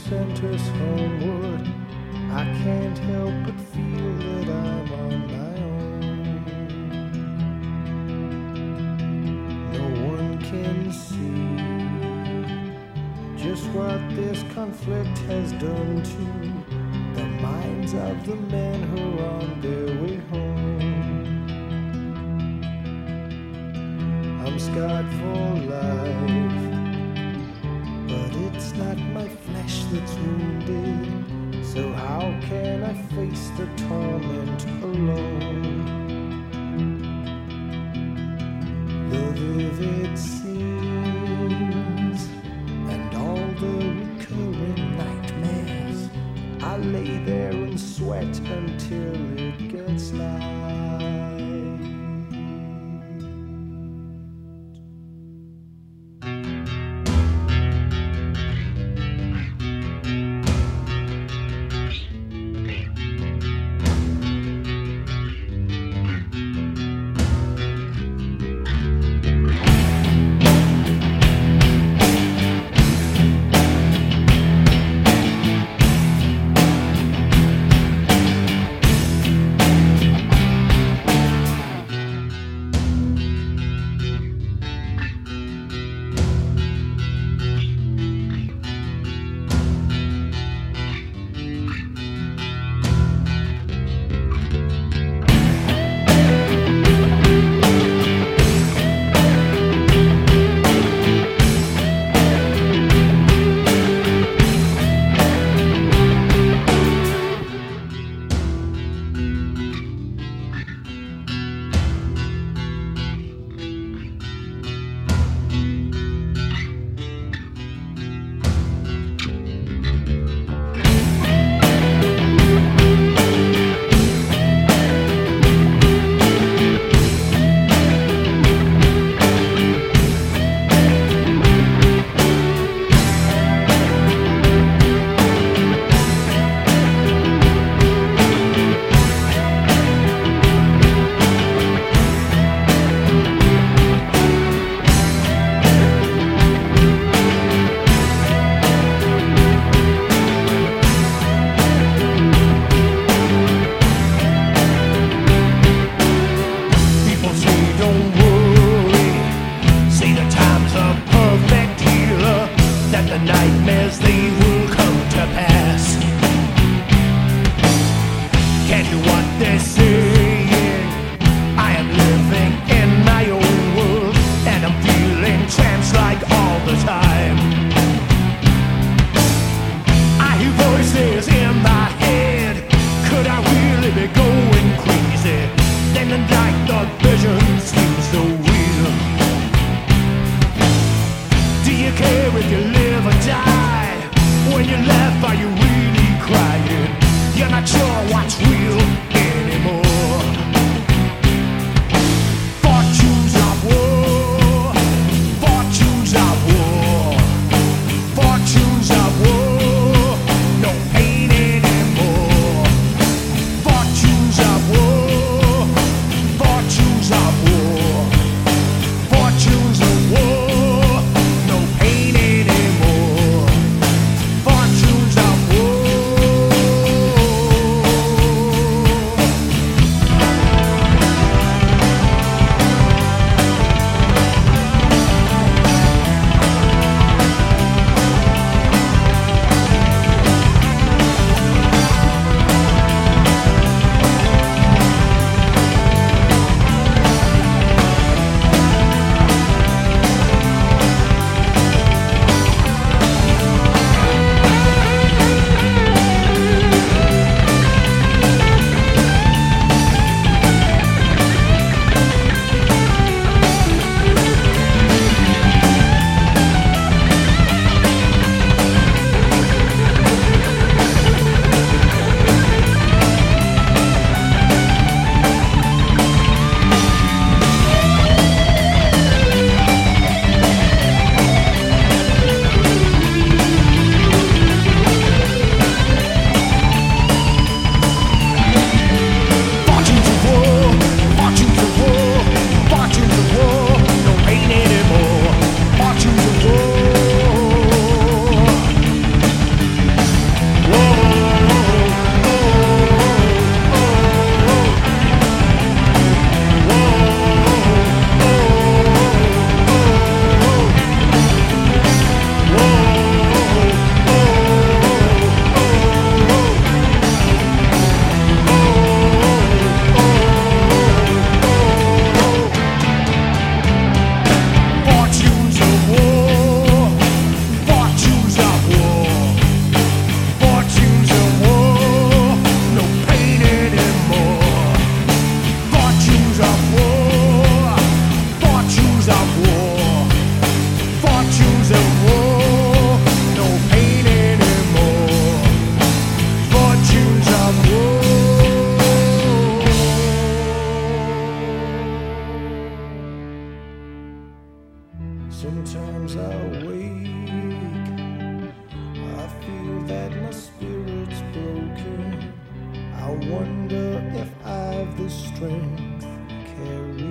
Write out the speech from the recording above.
sent us homeward, I can't help but feel that I'm on my own. No one can see just what this conflict has done to the minds of the men who are on their way home. I'm scarred for life, but it's not my flesh that's wounded, so how can I face the torment alone? The vivid scenes and all the recurring nightmares, I lay there and sweat until it gets light. Sometimes I wake, I feel that my spirit's broken. I wonder if I've the strength to carry